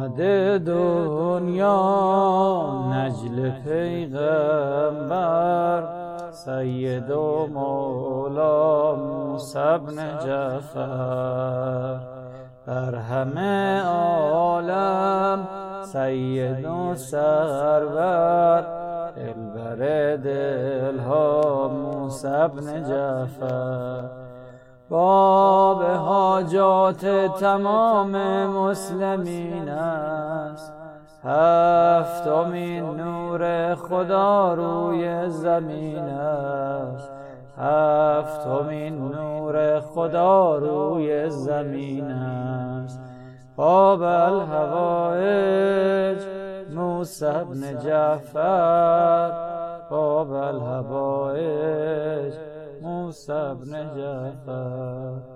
آمده دنیا نجل پیغمبر سید و مولا موسی بن جعفر، بر همه عالم سید و سرور، دلبر دلها موسی بن جعفر. باب حاجات تمام مسلمین است، هفتمین نور خدا روی زمین است، هفتمین نور خدا روی زمین است. باب الحوائج موسی بن جعفر، باب الحوائج موسی بن جعفر.